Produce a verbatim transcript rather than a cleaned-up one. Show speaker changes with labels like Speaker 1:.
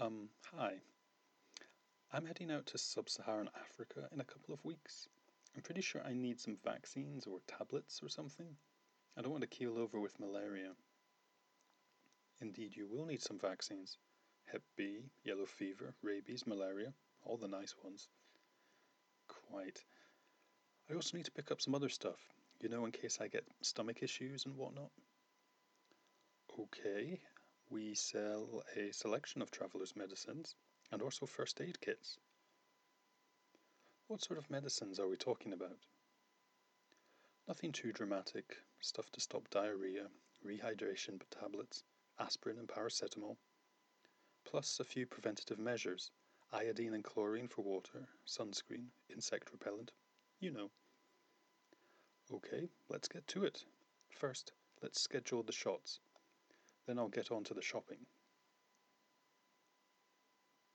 Speaker 1: Um, hi. I'm heading out to sub-Saharan Africa in a couple of weeks. I'm pretty sure I need some vaccines or tablets or something. I don't want to keel over with malaria. Indeed, you will need some vaccines. Hep B, yellow fever, rabies, malaria, all the nice ones. Quite. I also need to pick up some other stuff, you know, in case I get stomach issues and whatnot. Okay, we sell a selection of travelers' medicines and also first aid kits. What sort of medicines are we talking about? Nothing too dramatic, stuff to stop diarrhea, rehydration tablets, aspirin and paracetamol, plus a few preventative measures, iodine and chlorine for water, sunscreen, insect repellent, you know. Okay, let's get to it. First, let's schedule the shots. Then I'll get on to the shopping.